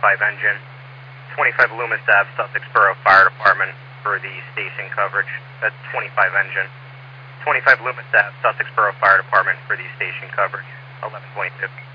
engine. 25 Loomis Ave, Sussex Borough Fire Department for the station coverage. That's 25 engine. 25 Loomis Ave, Sussex Borough Fire Department for the station coverage. 11.2.